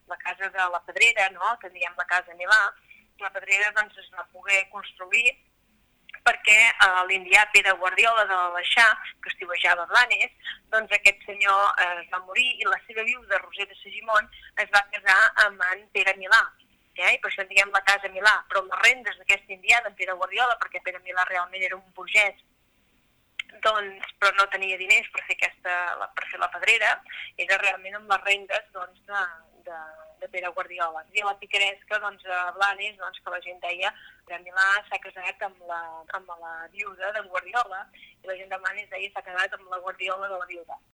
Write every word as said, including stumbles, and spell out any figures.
la casa de la Pedrera, no?, que diem la casa Milà, la Pedrera doncs, es va poder construir perquè eh, l'indià Pere Guardiola de l'Aleixar, que estiuejava a Blanes, doncs aquest senyor eh, es va morir i la seva viuda, Roser de Segimon, es va casar amb en Pere Milà, eh? I per això en diguem la casa Milà, però les rendes d'aquest indià, d'en Pere Guardiola, perquè Pere Milà realment era un burgès, doncs, però no tenia diners per fer, aquesta, per fer la pedrera, era realment amb les rendes doncs, de, de, de Pere Guardiola. I a la picaresca, doncs, a Blanes, doncs, que la gent deia que Milà s'ha casat amb la, amb la viuda de Guardiola, i la gent de Blanes deia s'ha casat amb la Guardiola de la viuda.